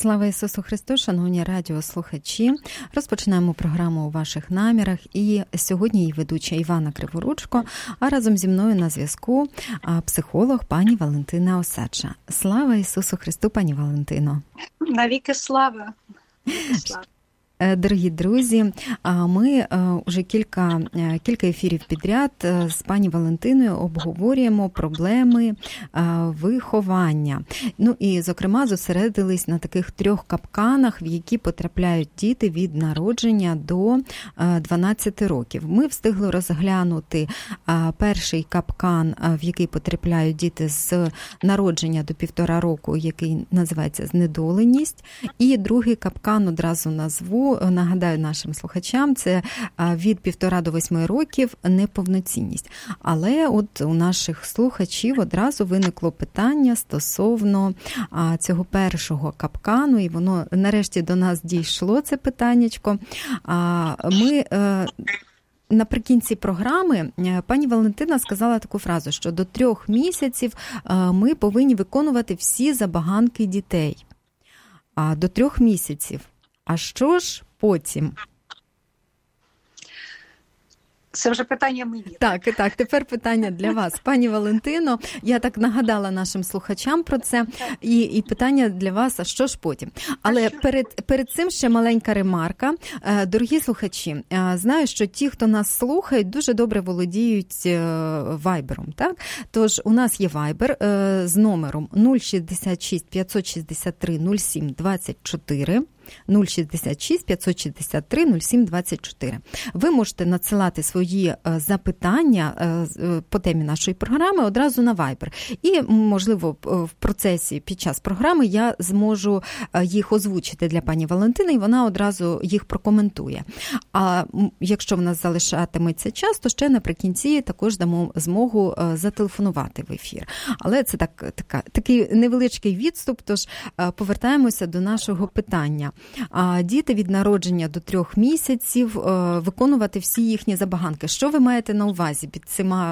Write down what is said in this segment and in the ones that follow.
Слава Ісусу Христу, шановні радіослухачі. Розпочинаємо програму «У ваших намірах». І сьогодні її ведуча Івана Криворучко, а разом зі мною на зв'язку психолог пані Валентина Осадча. Слава Ісусу Христу, пані Валентино. Навіки слава. Дорогі друзі, ми вже кілька ефірів підряд з пані Валентиною обговорюємо проблеми виховання. Ну і, зокрема, зосередились на таких 3 капканах, в які потрапляють діти від народження до 12 років. Ми встигли розглянути перший капкан, в який потрапляють діти з народження до 1,5 року, який називається знедоленість. І другий капкан одразу назву, нагадаю нашим слухачам, це від 1,5 до 8 років неповноцінність. Але от у наших слухачів одразу виникло питання стосовно цього першого капкану, і воно нарешті до нас дійшло, це питаннячко. Ми наприкінці програми пані Валентина сказала таку фразу, що до 3 місяців ми повинні виконувати всі забаганки дітей. До 3 місяців. А що ж потім? Це вже питання мені. Так, тепер питання для вас. Пані Валентино, я так нагадала нашим слухачам про це, і питання для вас, а що ж потім? Але перед цим ще маленька ремарка. Дорогі слухачі, знаю, що ті, хто нас слухають, дуже добре володіють вайбером, так? Тож у нас є вайбер з номером 066 563 07 24. 066 563 07 24. Ви можете надсилати свої запитання по темі нашої програми одразу на Viber. І, можливо, в процесі під час програми я зможу їх озвучити для пані Валентини, і вона одразу їх прокоментує. А якщо в нас залишатиметься час, то ще наприкінці також дамо змогу зателефонувати в ефір. Але це такий невеличкий відступ, тож повертаємося до нашого питання. Діти від народження до 3 місяців виконувати всі їхні забаганки. Що ви маєте на увазі під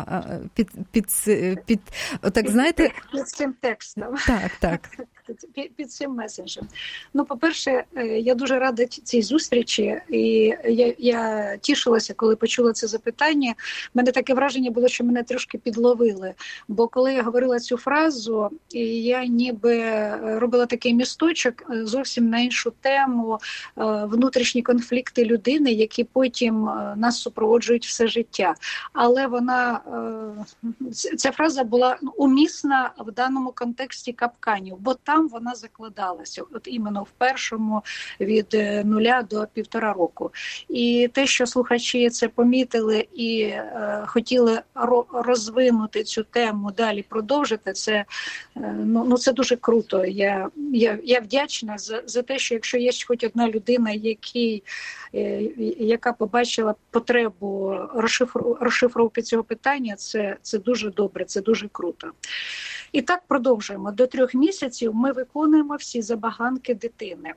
так, знаєте? Під цим текстом. Так. Під цим месенджем. Ну, по-перше, я дуже рада цій зустрічі, і я тішилася, коли почула це запитання. У мене таке враження було, що мене трошки підловили. Бо коли я говорила цю фразу, я ніби робила такий місточок зовсім на іншу тему, внутрішні конфлікти людини, які потім нас супроводжують все життя. Але ця фраза була умісна в даному контексті капканів, бо там вона закладалася, от іменно в першому від 0 до 1,5 року. І те, що слухачі це помітили і хотіли розвинути цю тему, далі продовжити, це це дуже круто. Я вдячна за те, що якщо є хоч одна людина, яка побачила потребу розшифровки цього питання, це дуже добре, це дуже круто. І так продовжуємо. До 3 місяців ми виконуємо всі забаганки дитини.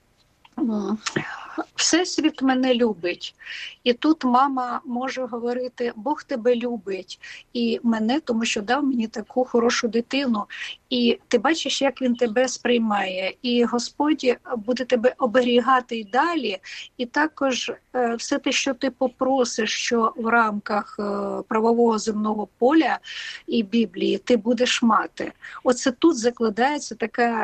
Всесвіт мене любить. І тут мама може говорити: Бог тебе любить. І мене, тому що дав мені таку хорошу дитину. І ти бачиш, як він тебе сприймає. І Господь буде тебе оберігати й далі. І також все те, що ти попросиш, що в рамках правового земного поля і Біблії ти будеш мати. Оце тут закладається така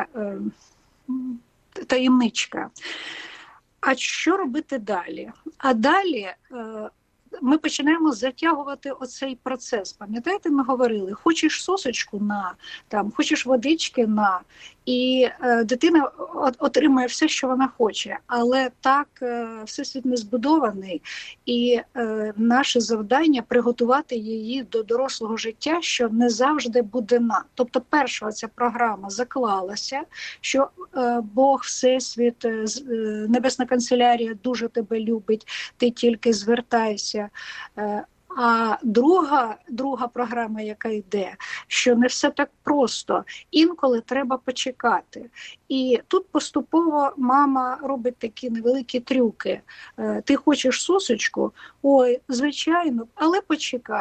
таємничка. А що робити далі? А далі ми починаємо затягувати оцей процес. Пам'ятаєте, ми говорили, хочеш сосочку – на, хочеш водички – на. І дитина отримує все, що вона хоче. Але так всесвіт не збудований. І наше завдання – приготувати її до дорослого життя, що не завжди буде на. Тобто перша ця програма заклалася, що Бог, всесвіт, Небесна канцелярія дуже тебе любить, ти тільки звертайся. А друга програма, яка йде, що не все так просто. Інколи треба почекати. І тут поступово мама робить такі невеликі трюки. Ти хочеш сосочку? Ой, звичайно, але почекай.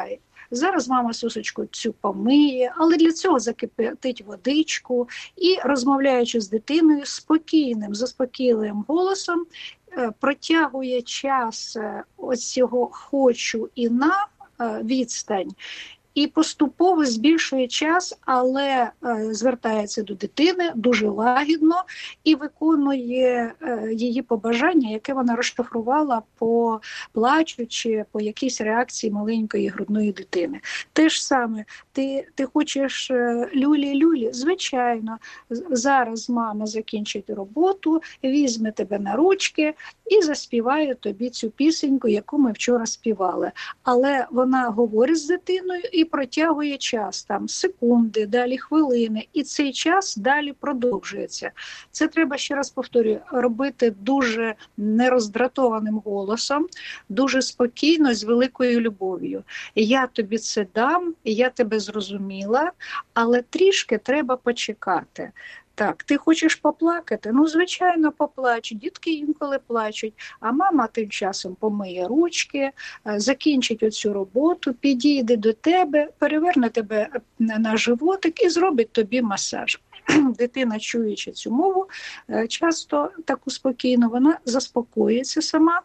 зараз мама сосочку цю помиє, але для цього закипятить водичку і, розмовляючи з дитиною спокійним, заспокійливим голосом, протягує час ось цього «хочу» і «на» відстань, і поступово збільшує час, але звертається до дитини дуже лагідно і виконує її побажання, яке вона розшифрувала по плачу чи по якійсь реакції маленької грудної дитини. Те ж саме, ти хочеш люлі-люлі? Звичайно, зараз мама закінчить роботу, візьме тебе на ручки і заспіває тобі цю пісеньку, яку ми вчора співали. Але вона говорить з дитиною і протягує час, там секунди, далі хвилини, і цей час далі продовжується. Це треба, ще раз повторюю, робити дуже нероздратованим голосом, дуже спокійно, з великою любов'ю. Я тобі це дам, я тебе зрозуміла, але трішки треба почекати. Так, ти хочеш поплакати? Ну, звичайно, поплач. Дітки інколи плачуть, а мама тим часом помиє ручки, закінчить оцю роботу, підійде до тебе, переверне тебе на животик і зробить тобі масаж. Дитина, чуючи цю мову, часто таку спокійно, вона заспокоїться сама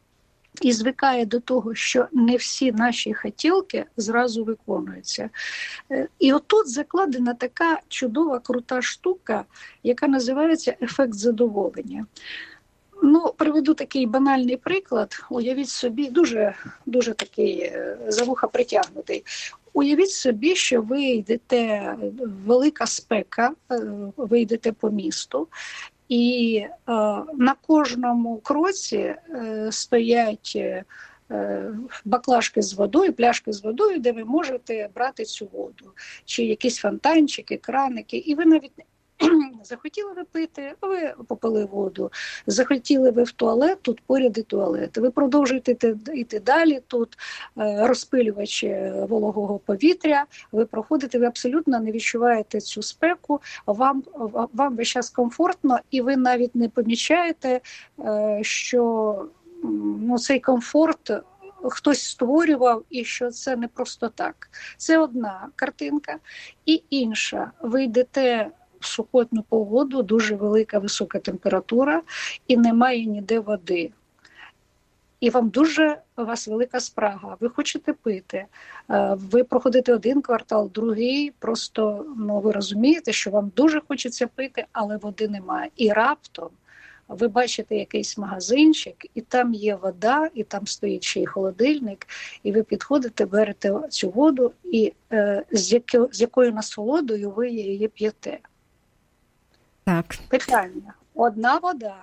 і звикає до того, що не всі наші хотілки зразу виконуються. І отут закладена така чудова, крута штука, яка називається ефект задоволення. Ну, приведу такий банальний приклад. Уявіть собі, дуже такий за вуха притягнутий. Уявіть собі, що ви йдете, велика спека, ви йдете по місту, і на кожному кроці стоять баклажки з водою, пляшки з водою, де ви можете брати цю воду. Чи якісь фонтанчики, краники, і ви навіть захотіли ви пити, ви попили воду. Захотіли ви в туалет, тут поряд і туалет. Ви продовжуєте йти далі, тут розпилювач вологого повітря, ви проходите, ви абсолютно не відчуваєте цю спеку, вам весь час комфортно, і ви навіть не помічаєте, що цей комфорт хтось створював, і що це не просто так. Це одна картинка. І інша. Ви йдете в сухотну погоду, дуже велика висока температура, і немає ніде води. І у вас велика спрага, ви хочете пити, ви проходите один квартал, другий, просто ви розумієте, що вам дуже хочеться пити, але води немає. І раптом ви бачите якийсь магазинчик, і там є вода, і там стоїть ще й холодильник, і ви підходите, берете цю воду, і з якою насолодою ви її п'єте. Так. Питання. Одна вода.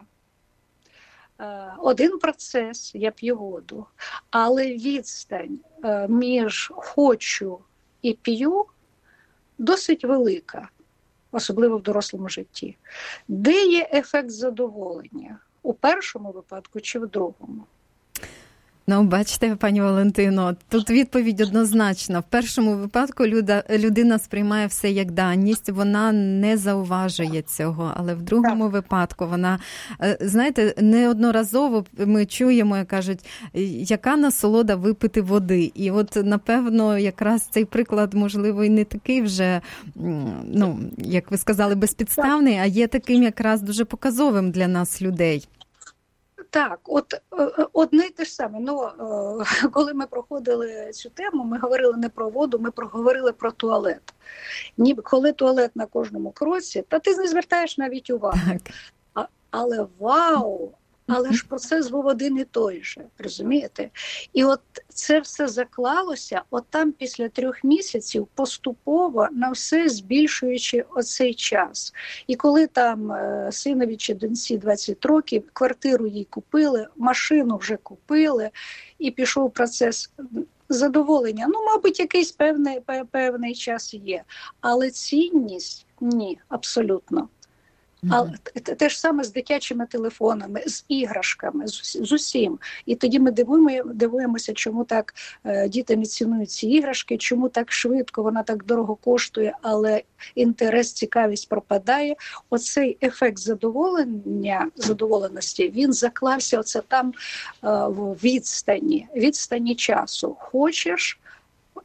Один процес, я п'ю воду, але відстань між хочу і п'ю досить велика, особливо в дорослому житті. Де є ефект задоволення? У першому випадку чи в другому? Ну, бачите, пані Валентино, тут відповідь однозначна. В першому випадку людина сприймає все як даність, вона не зауважує цього, але в другому випадку вона, знаєте, неодноразово ми чуємо, як кажуть, яка насолода випити води. І от, напевно, якраз цей приклад, можливо, і не такий вже, як ви сказали, безпідставний, а є таким якраз дуже показовим для нас, людей. Так, одне й те ж саме. Коли ми проходили цю тему, ми говорили не про воду, ми говорили про туалет. Ніби коли туалет на кожному кроці, та ти не звертаєш навіть уваги. Але вау! Але ж процес був один і той же, розумієте? І от це все заклалося, от там після 3 місяців поступово на все збільшуючи оцей час. І коли там синові чи доньці 20 років, квартиру їй купили, машину вже купили, і пішов процес задоволення. Мабуть, якийсь певний час є. Але цінність – ні, абсолютно. Але те ж саме з дитячими телефонами, з іграшками, з усім. І тоді ми дивуємося, чому так діти не цінують ці іграшки, чому так швидко, вона так дорого коштує, але інтерес, цікавість пропадає. Оцей ефект задоволеності, він заклався оце там в відстані часу. Хочеш,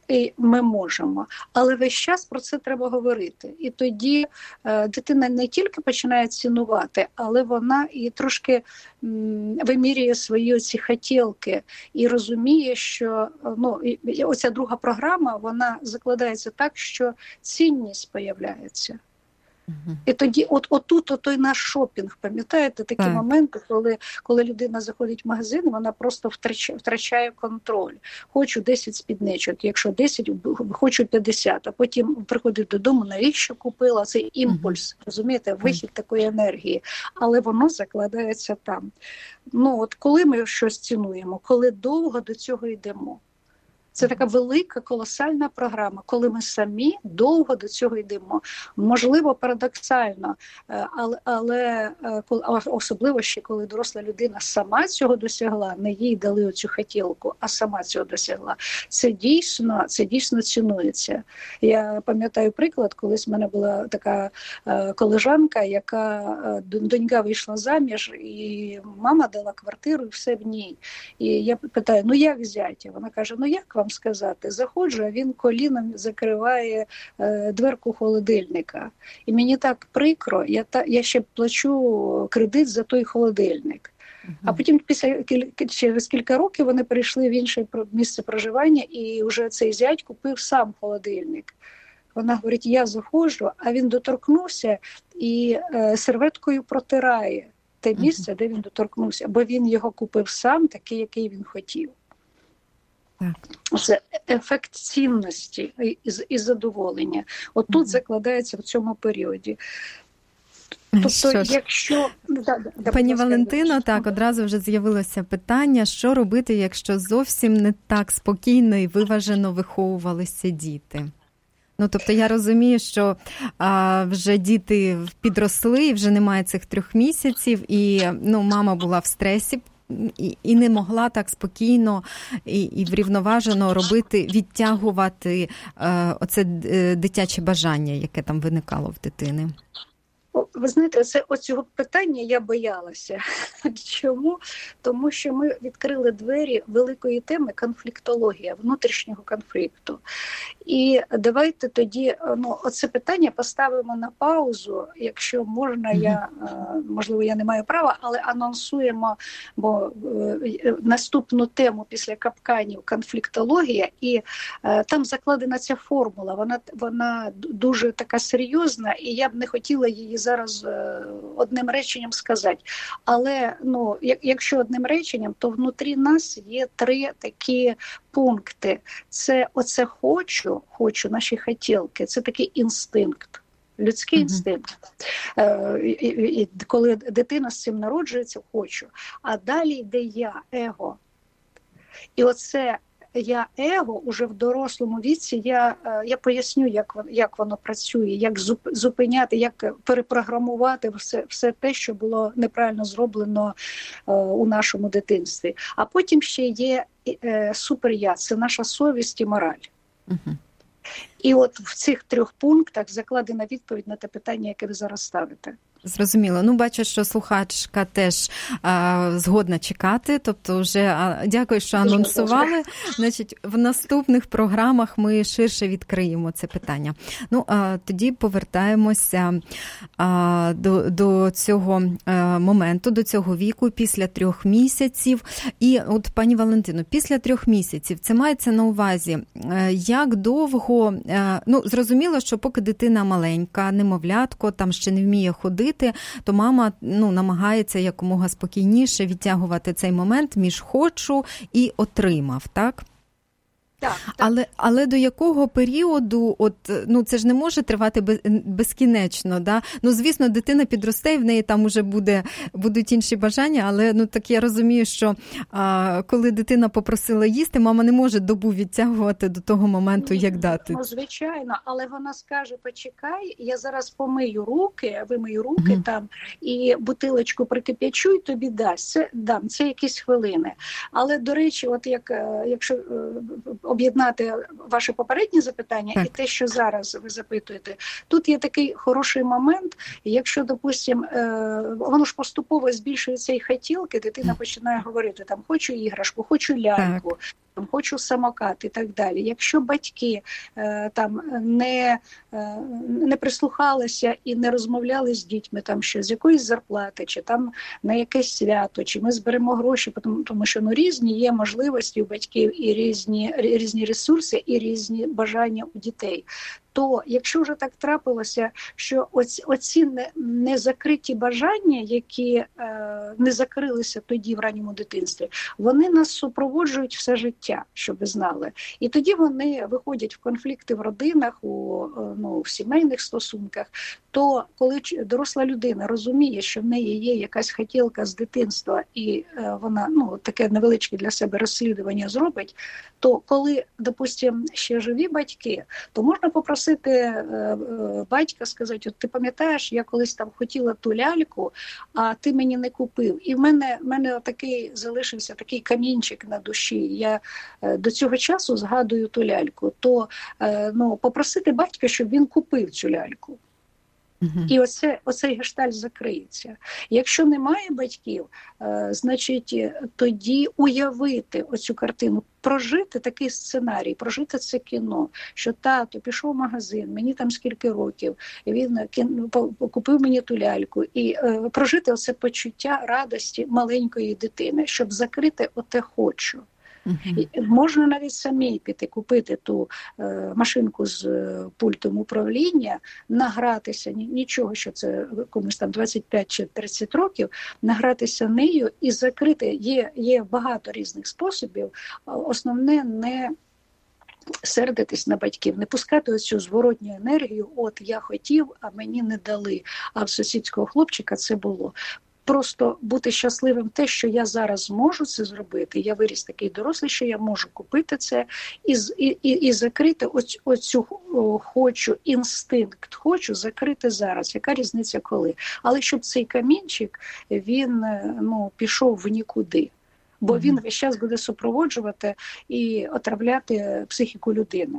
І ми можемо, але весь час про це треба говорити. І тоді дитина не тільки починає цінувати, але вона і трошки вимірює свої ці хотілки і розуміє, що оця друга програма, вона закладається так, що цінність появляється. І тоді отут той наш шопінг, пам'ятаєте, такі моменти, коли людина заходить в магазин, вона просто втрачає контроль. Хочу 10 спідничок, якщо 10, хочу 50, а потім приходить додому, навіщо купила, цей імпульс, розумієте, вихід такої енергії, але воно закладається там. Коли ми щось цінуємо, коли довго до цього йдемо. Це така велика, колосальна програма, коли ми самі довго до цього йдемо. Можливо, парадоксально, але особливо ще, коли доросла людина сама цього досягла, не їй дали оцю хотілку, а сама цього досягла. Це дійсно цінується. Я пам'ятаю приклад, колись в мене була така колежанка, яка донька вийшла заміж, і мама дала квартиру, і все в ній. І я питаю, як зятя? Вона каже, як вам сказати, заходжу, а він коліном закриває дверку холодильника. І мені так прикро, я ще плачу кредит за той холодильник. А потім через кілька років вони перейшли в інше місце проживання, і вже цей зять купив сам холодильник. Вона говорить, я заходжу, а він доторкнувся і серветкою протирає те місце, де він доторкнувся, бо він його купив сам, такий, який він хотів. Це ефект цінності і задоволення. Тут закладається в цьому періоді. Тобто, якщо... Пані Валентино, одразу вже з'явилося питання, що робити, якщо зовсім не так спокійно і виважено виховувалися діти? Тобто я розумію, що вже діти підросли, вже немає цих 3 місяців, і мама була в стресі, і не могла так спокійно і врівноважено відтягувати оце дитяче бажання, яке там виникало в дитини. Ви знаєте, оцього питання я боялася. Чому? Тому що ми відкрили двері великої теми конфліктологія, внутрішнього конфлікту. І давайте тоді оце питання поставимо на паузу, якщо можна, можливо, я не маю права, але анонсуємо, бо наступну тему після капканів конфліктологія, і там закладена ця формула, вона дуже така серйозна, і я б не хотіла її зараз одним реченням сказати. Але якщо одним реченням, то внутрі нас є 3 такі пункти. Це оце хочу, наші хотілки, це такий інстинкт. Людський інстинкт. І коли дитина з цим народжується, хочу. А далі йде я, его. І оце я его уже в дорослому віці, я поясню, як воно працює, як зупиняти, як перепрограмувати все те, що було неправильно зроблено у нашому дитинстві. А потім ще є суперя, це наша совість і мораль. І от в цих 3 пунктах закладена відповідь на те питання, яке ви зараз ставите. Зрозуміло. Бачу, що слухачка теж згодна чекати, тобто вже дякую, що анонсували. Значить, в наступних програмах ми ширше відкриємо це питання. Тоді повертаємося до цього моменту, до цього віку, після 3 місяців. І от, пані Валентино, після 3 місяців, це мається на увазі, як довго, зрозуміло, що поки дитина маленька, немовлятко, там ще не вміє ходити, то мама намагається якомога спокійніше відтягувати цей момент між хочу і отримав, так? Так. Але до якого періоду, це ж не може тривати безкінечно, да? Звісно, дитина підросте, і в неї там уже будуть інші бажання, але так я розумію, що коли дитина попросила їсти, мама не може добу відтягувати до того моменту, як дати. Звичайно, але вона скаже, почекай, я зараз вимию руки там, і бутилочку прикип'ячу, і тобі дам. Це якісь хвилини. Але, до речі, якщо об'єднати ваше попереднє запитання і те, що зараз ви запитуєте. Тут є такий хороший момент, якщо, допустим, воно ж поступово збільшується і хотілки, дитина починає говорити, хочу іграшку, хочу ляльку. хочу самокат і так далі. Якщо батьки там не прислухалися і не розмовляли з дітьми, там що з якоїсь зарплати, чи там на якесь свято, чи ми зберемо гроші, тому що різні є можливості у батьків і різні ресурси, і різні бажання у дітей. То якщо вже так трапилося, що оці незакриті бажання, які не закрилися тоді в ранньому дитинстві, вони нас супроводжують все життя, щоб ви знали. І тоді вони виходять в конфлікти в родинах, в сімейних стосунках. То коли доросла людина розуміє, що в неї є якась хотілка з дитинства, і вона таке невеличке для себе розслідування зробить, то коли, допустимо, ще живі батьки, то можна попросити батька сказати: от ти пам'ятаєш, я колись там хотіла ту ляльку, а ти мені не купив. І в мене такий залишився такий камінчик на душі. Я до цього часу згадую ту ляльку. То попросити батька, щоб він купив цю ляльку. І оцей гештальт закриється. Якщо немає батьків, значить тоді уявити оцю картину, прожити такий сценарій, прожити це кіно, що тато пішов в магазин, мені там скільки років, він купив мені ту ляльку, і прожити оце почуття радості маленької дитини, щоб закрити оте «хочу». Можна навіть самі піти купити ту машинку з пультом управління, награтися, нічого, що це комусь там 25 чи 30 років, награтися нею і закрити. Є багато різних способів. Основне не сердитись на батьків, не пускати оцю зворотню енергію: от я хотів, а мені не дали, а в сусідського хлопчика це було. Просто бути щасливим те, що я зараз можу це зробити, я виріс такий дорослий, що я можу купити це і закрити оцю хочу, інстинкт хочу закрити зараз. Яка різниця коли? Але щоб цей камінчик, він пішов в нікуди. Бо він весь час буде супроводжувати і отравляти психіку людини.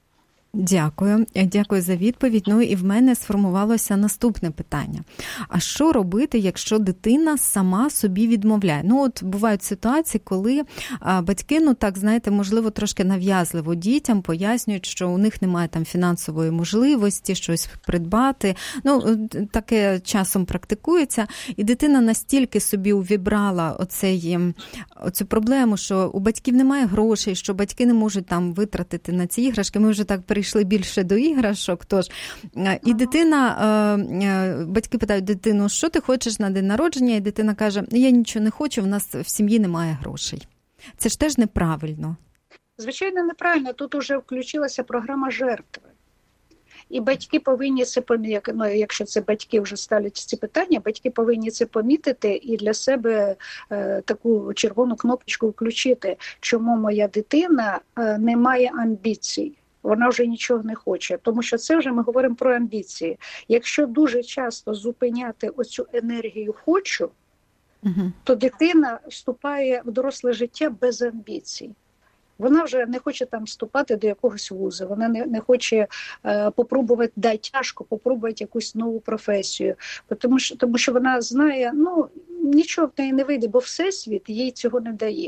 Дякую за відповідь. І в мене сформувалося наступне питання. А що робити, якщо дитина сама собі відмовляє? От бувають ситуації, коли батьки, можливо, трошки нав'язливо дітям пояснюють, що у них немає там фінансової можливості щось придбати. Таке часом практикується. І дитина настільки собі увібрала оцю проблему, що у батьків немає грошей, що батьки не можуть там витратити на ці іграшки. Ми вже так перейшли більше до іграшок. І дитина, батьки питають дитину: що ти хочеш на день народження? І дитина каже: я нічого не хочу, в нас в сім'ї немає грошей. Це ж теж неправильно. Звичайно, неправильно. Тут уже включилася програма жертви. І батьки повинні це помітити, якщо це батьки вже ставлять ці питання, батьки повинні це помітити і для себе таку червону кнопочку включити, чому моя дитина не має амбіцій. Вона вже нічого не хоче, тому що це вже ми говоримо про амбіції. Якщо дуже часто зупиняти оцю енергію «хочу», то дитина вступає в доросле життя без амбіцій. Вона вже не хоче там вступати до якогось вузу, вона не хоче попробувати, тяжко попробувати якусь нову професію, тому що вона знає, нічого в неї не вийде, бо Всесвіт їй цього не дає.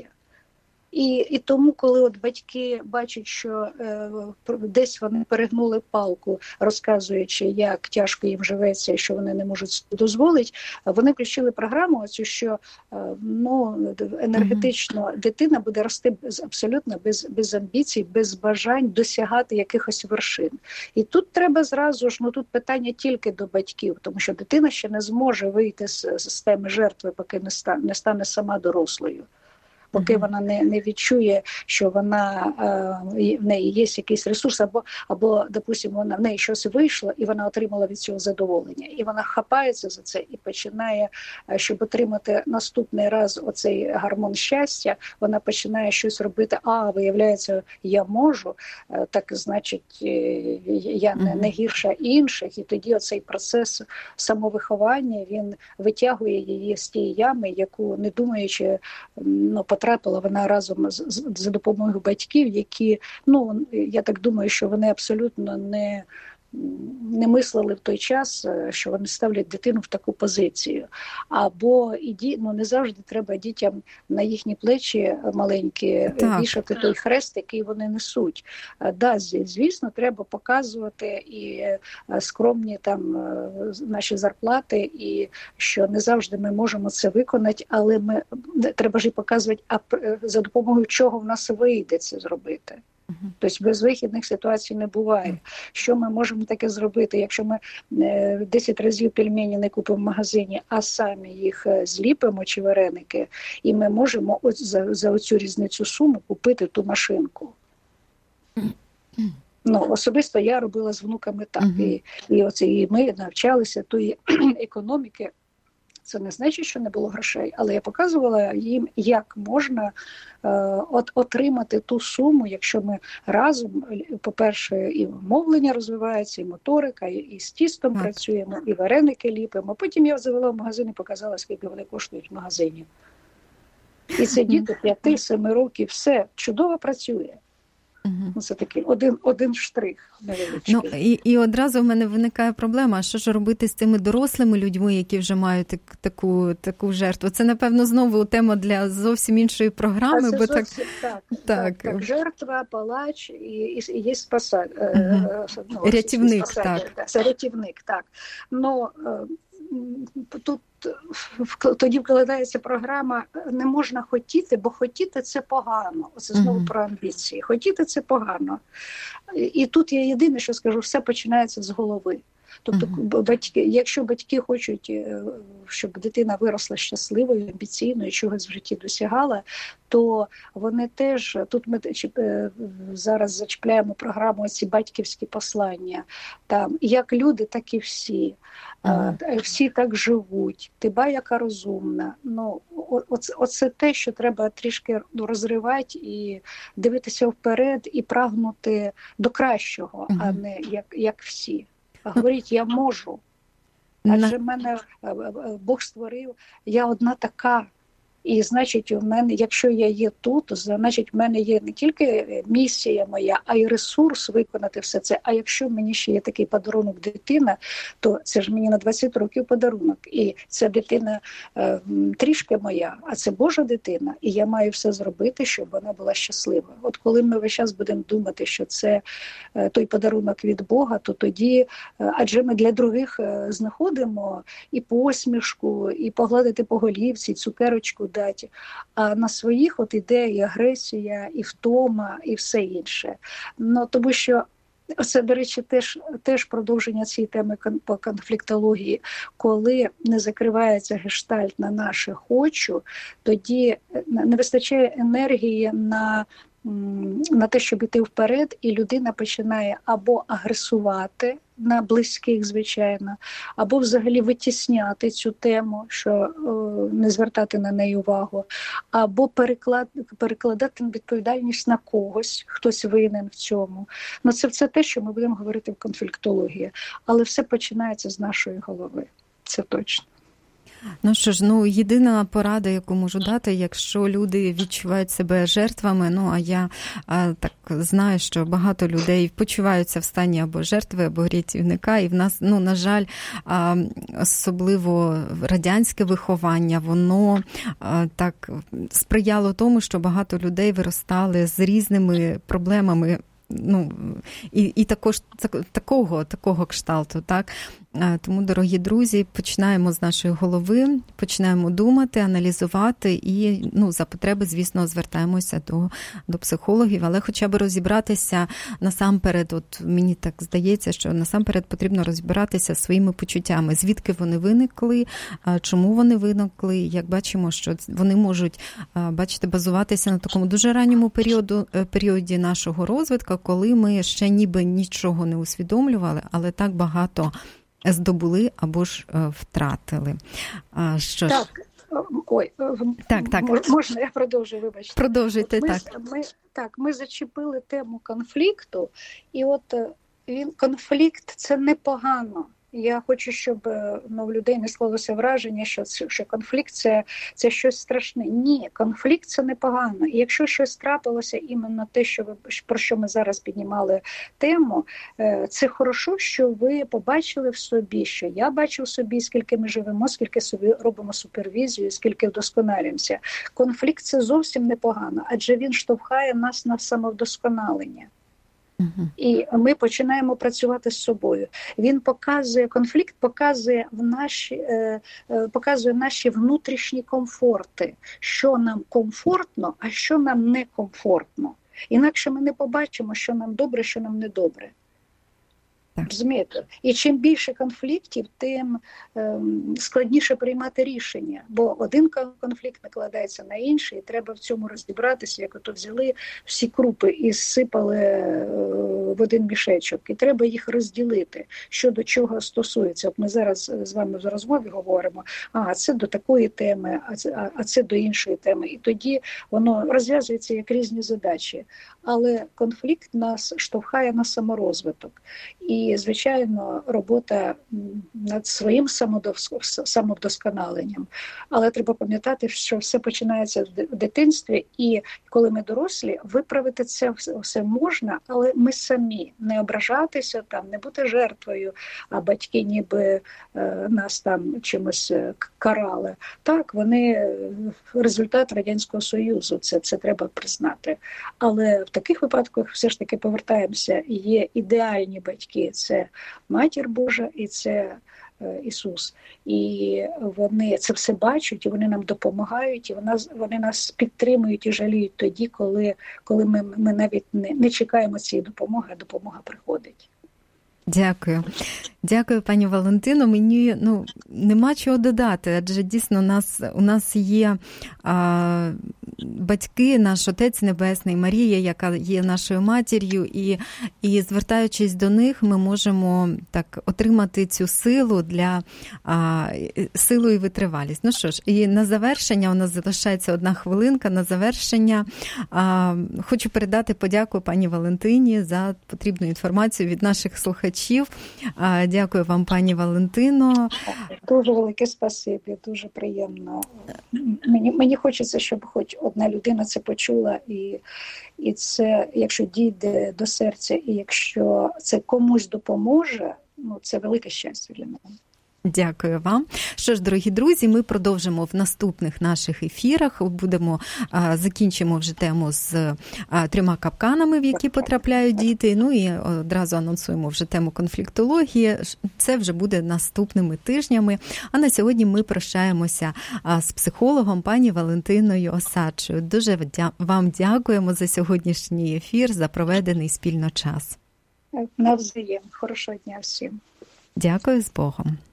І тому, коли батьки бачать, що десь вони перегнули палку, розказуючи, як тяжко їм живеться і що вони не можуть собі дозволити, вони включили програму оцю, що енергетично дитина буде рости абсолютно без амбіцій, без бажань досягати якихось вершин. І тут треба зразу ж, тут питання тільки до батьків, тому що дитина ще не зможе вийти з системи жертви, поки не стане сама дорослою. Поки вона не відчує, що в неї є якийсь ресурс, або, допустимо, в неї щось вийшло, і вона отримала від цього задоволення. І вона хапається за це і починає, щоб отримати наступний раз оцей гормон щастя, вона починає щось робити. Виявляється, я можу, так значить, я не гірша інших. І тоді оцей процес самовиховання, він витягує її з тієї ями, яку, не думаючи, потрапила вона разом за допомогою батьків, які, я так думаю, що вони абсолютно не мислили в той час, що вони ставлять дитину в таку позицію. Або не завжди треба дітям на їхні плечі маленькі вішати той хрест, який вони несуть. Да, звісно, треба показувати і скромні там наші зарплати, і що не завжди ми можемо це виконати, але треба ж і показувати, за допомогою чого в нас вийде це зробити. Тобто безвихідних ситуацій не буває. Що ми можемо таке зробити, якщо ми 10 разів пельмені не купимо в магазині, а самі їх зліпимо чи вареники, і ми можемо за оцю різницю суму купити ту машинку. Особисто я робила з внуками так. І ми навчалися тої економіки. Це не значить, що не було грошей, але я показувала їм, як можна отримати ту суму, якщо ми разом, по-перше, і мовлення розвивається, і моторика, і з тістом працюємо, і вареники ліпимо. Потім я завела в магазин і показала, скільки вони коштують в магазині. І це діти 5-7 років, все чудово працює. Це такий один штрих невеличкий. І одразу в мене виникає проблема, що ж робити з тими дорослими людьми, які вже мають таку жертву. Це, напевно, знову тема для зовсім іншої програми. Так. Жертва, палач і є рятівник. Це рятівник, так. Тут тоді вкладається програма «Не можна хотіти, бо хотіти – це погано». Оце знову про амбіції. Хотіти – це погано. І тут я єдине, що скажу, все починається з голови. Тобто, якщо батьки хочуть, щоб дитина виросла щасливою, амбіційною, чогось в житті досягала, то вони теж, тут ми зараз зачіпляємо програму ці батьківські послання, там, як люди, так і всі. Всі так живуть, ти ба яка розумна. Оце те, що треба трішки розривати і дивитися вперед, і прагнути до кращого, а не як всі. Говорить, я можу, адже мене Бог створив, я одна така. І, значить, у мене, якщо я є тут, то, значить, в мене є не тільки місія моя, а й ресурс виконати все це. А якщо мені ще є такий подарунок дитина, то це ж мені на 20 років подарунок. І ця дитина трішки моя, а це Божа дитина. І я маю все зробити, щоб вона була щаслива. От коли ми весь час будемо думати, що це той подарунок від Бога, то тоді, адже ми для других знаходимо і посмішку, і погладити по голівці, і цукерочку дати, а на своїх от іде і агресія, і втома, і все інше. Тому що це, до речі, теж продовження цієї теми по конфліктології. Коли не закривається гештальт на наше «хочу», тоді не вистачає енергії на те, щоб іти вперед, і людина починає або агресувати на близьких, звичайно, або взагалі витісняти цю тему, що не звертати на неї увагу, або перекладати відповідальність на когось, хтось винен в цьому. Це все те, що ми будемо говорити в конфліктології. Але все починається з нашої голови. Це точно. Ну що ж, єдина порада, яку можу дати, якщо люди відчувають себе жертвами, а я так знаю, що багато людей почуваються в стані або жертви, або рятівника, і в нас, на жаль, особливо радянське виховання, воно так сприяло тому, що багато людей виростали з різними проблемами, і також такого кшталту, так? Тому, дорогі друзі, починаємо з нашої голови, починаємо думати, аналізувати і, за потреби, звісно, звертаємося до психологів, але хоча б розібратися насамперед, от мені так здається, що насамперед потрібно розібратися своїми почуттями, звідки вони виникли, чому вони виникли, як бачимо, що вони можуть, базуватися на такому дуже ранньому періоді нашого розвитку, коли ми ще ніби нічого не усвідомлювали, але так багато здобули або ж втратили. Що ж? Так. Можна я продовжу, вибачте. Продовжуйте, ми зачепили тему конфлікту, і конфлікт – це непогано. Я хочу, щоб в людей не склалося враження, що конфлікт це щось страшне. Ні, конфлікт це непогано. І якщо щось трапилося, іменно те, про що ми зараз піднімали тему, це хорошо, що ви побачили в собі, що я бачу в собі, скільки ми живемо, скільки собі робимо супервізію, скільки вдосконалюємося. Конфлікт – це зовсім непогано, адже він штовхає нас на самовдосконалення. І ми починаємо працювати з собою. Конфлікт показує наші внутрішні комфорти, що нам комфортно, а що нам некомфортно. Інакше ми не побачимо, що нам добре, що нам не добре. Розумієте? І чим більше конфліктів, тим складніше приймати рішення. Бо один конфлікт накладається на інший, і треба в цьому розібратися, як ото взяли всі крупи і зсипали в один мішечок. І треба їх розділити, що до чого стосується. От ми зараз з вами в розмові говоримо, це до такої теми, а це до іншої теми. І тоді воно розв'язується як різні задачі. Але конфлікт нас штовхає на саморозвиток. І, звичайно, робота над своїм самовдосконаленням. Але треба пам'ятати, що все починається в дитинстві, і коли ми дорослі, виправити це все можна, але ми самі. Не ображатися, не бути жертвою, а батьки ніби нас там чимось карали. Так, вони результат Радянського Союзу, це треба признати. Але в таких випадках все ж таки повертаємося, є ідеальні батьки, це Матір Божа і це Ісус. І вони це все бачать, і вони нам допомагають, і вони нас підтримують і жаліють тоді, коли ми навіть не чекаємо цієї допомоги, а допомога приходить. Дякую. Дякую, пані Валентино. Мені нема чого додати, адже дійсно у нас є батьки, наш Отець Небесний, Марія, яка є нашою матір'ю, і звертаючись до них, ми можемо так отримати цю силу силу і витривалість. Ну що ж, і на завершення, у нас залишається 1 хвилинка, на завершення хочу передати подяку пані Валентині за потрібну інформацію від наших слухачів. Дякую вам, пані Валентино. Дуже велике спасибі, дуже приємно. Мені хочеться, щоб хоч одна людина це почула, і це, якщо дійде до серця, і якщо це комусь допоможе, це велике щастя для мене. Дякую вам. Що ж, дорогі друзі, ми продовжимо в наступних наших ефірах. Закінчимо вже тему з 3 капканами, в які потрапляють діти. І одразу анонсуємо вже тему конфліктології. Це вже буде наступними тижнями. А на сьогодні ми прощаємося з психологом пані Валентиною Осадчою. Дуже вам дякуємо за сьогоднішній ефір, за проведений спільно час. Навзаєм. Хорошого дня всім. Дякую, з Богом.